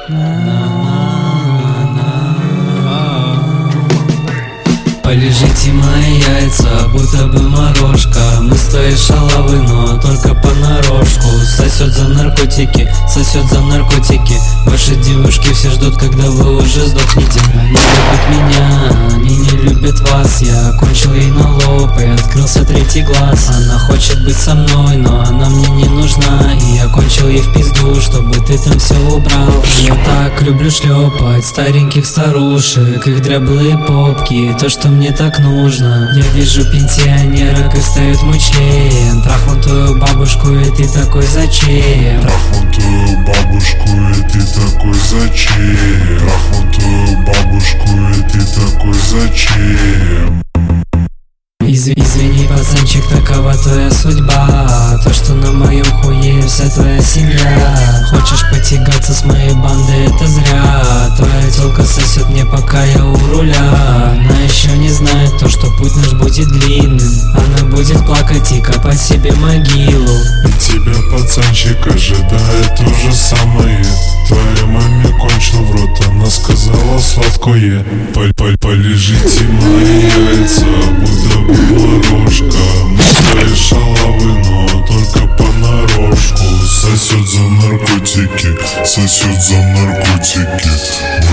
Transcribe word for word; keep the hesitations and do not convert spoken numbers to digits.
Полежите мои яйца, будто бы морожка. Мы с твоей шалавы, но только понарошку. Сосет за наркотики, сосет за наркотики. Ваши девушки все ждут, когда вы уже сдохнете. Они любят меня, они не любят вас. Я кончил ей на лоб и открылся третий глаз. Она хочет быть со мной, но она мне не нужна. И я кончил ей в пизду, чтобы ты там все убрал. Я так люблю шлепать стареньких старушек, их дряблые попки, то, что мне так нужно. Я вижу пенсионера, как встает мой член. Трахнул твою бабушку, и ты такой зачем? Трахнул твою бабушку, и ты такой зачем? Трахнул твою бабушку, и ты такой зачем? Изв извини, пацанчик, такова твоя судьба. То, что на моем хуе вся твоя семья. Хочешь потягаться с моей бандой, это зря. Твоя тёлка сосет мне, пока я у руля. Она еще не знает то, что путь наш будет длинным. Она будет плакать и копать себе могилу. И тебя, пацанчик, ожидает то же самое. Твоя маме кончил в рот, она сказала сладкое. Поль-поль, полежите мои яйца, будто бы морожка. Мы твои шалавы, но только понарошку. Сосет за наркотики, сосет за наркотики.